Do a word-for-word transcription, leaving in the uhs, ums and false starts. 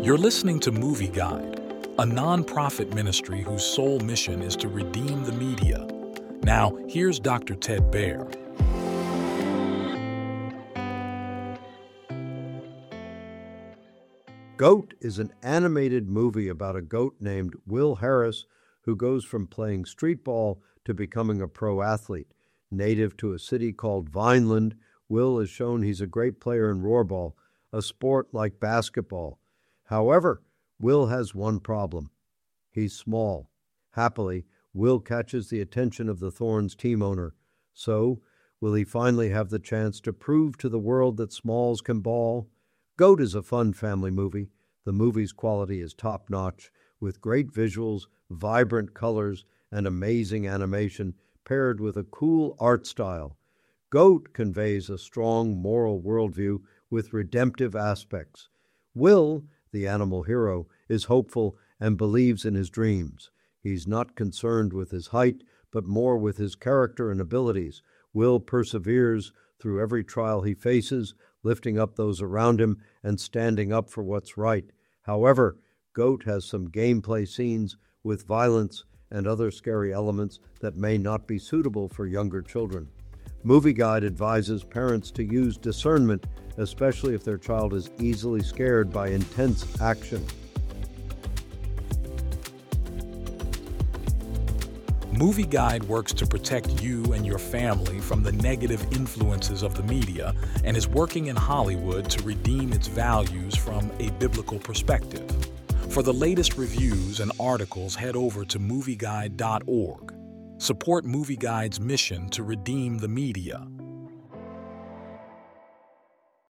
You're listening to Movie Guide, a non-profit ministry whose sole mission is to redeem the media. Now, here's Doctor Ted Baehr. Goat is an animated movie about a goat named Will Harris who goes from playing street ball to becoming a pro athlete. Native to a city called Vineland, Will is shown he's a great player in rollerball, a sport like basketball. However, Will has one problem. He's small. Happily, Will catches the attention of the Thorns team owner. So, will he finally have the chance to prove to the world that smalls can ball? Goat is a fun family movie. The movie's quality is top-notch, with great visuals, vibrant colors, and amazing animation paired with a cool art style. Goat conveys a strong moral worldview with redemptive aspects. Will, the animal hero, is hopeful and believes in his dreams. He's not concerned with his height, but more with his character and abilities. Will perseveres through every trial he faces, lifting up those around him and standing up for what's right. However, Goat has some gameplay scenes with violence and other scary elements that may not be suitable for younger children. Movie Guide advises parents to use discernment, especially if their child is easily scared by intense action. Movie Guide works to protect you and your family from the negative influences of the media and is working in Hollywood to redeem its values from a biblical perspective. For the latest reviews and articles, head over to movie guide dot org. Support Movie Guide's mission to redeem the media.